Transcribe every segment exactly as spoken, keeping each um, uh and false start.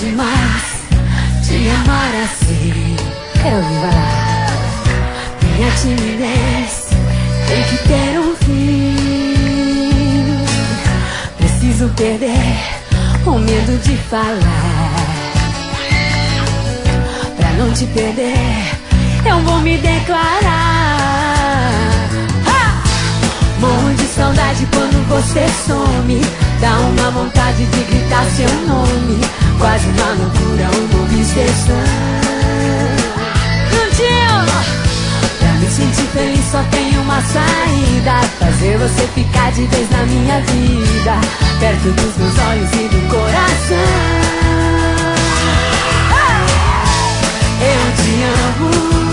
demais te amar assim. Quero ouvir, vai lá. Minha timidez tem que ter um fim. Preciso perder o medo de falar. Pra não te perder, eu vou me declarar. Ha! Morro de saudade quando você some. Dá uma vontade de gritar seu nome. Quase uma loucura, uma obsessão. Pra me sentir feliz só tem uma saída: fazer você ficar de vez na minha vida, perto dos meus olhos e do coração. Eu te amo,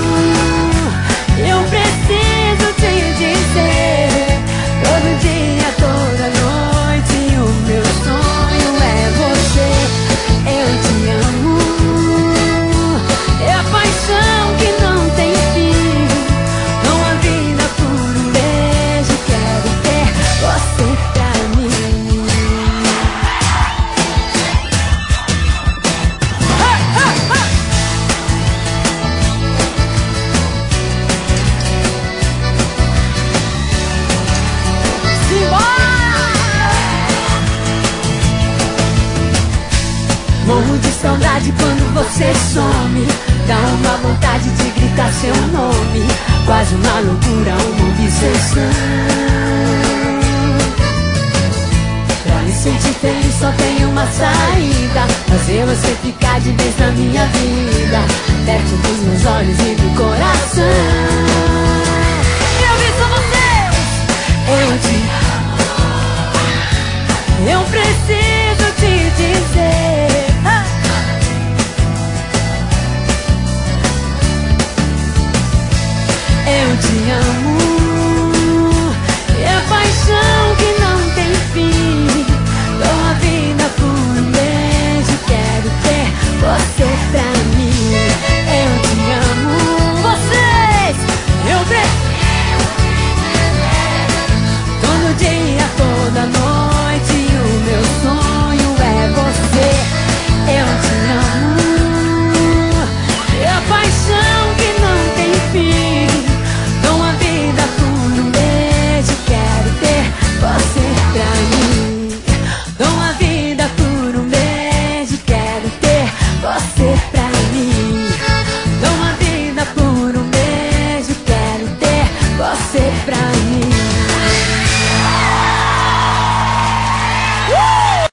eu preciso te dizer. Todo dia, toda noite, o meu sonho é você. Eu te amo, é a paixão que não tem fim. Dou a vida por um beijo, quero ter você pra mim. Ha, ha, ha! Morro de saudade quando você some. Dá uma vontade de gritar seu nome. Quase uma loucura, uma obsessão. Pra me sentir feliz só tem uma saída: fazer você ficar de vez na minha vida, perto dos meus olhos e do coração. Eu vi só vocês. Eu te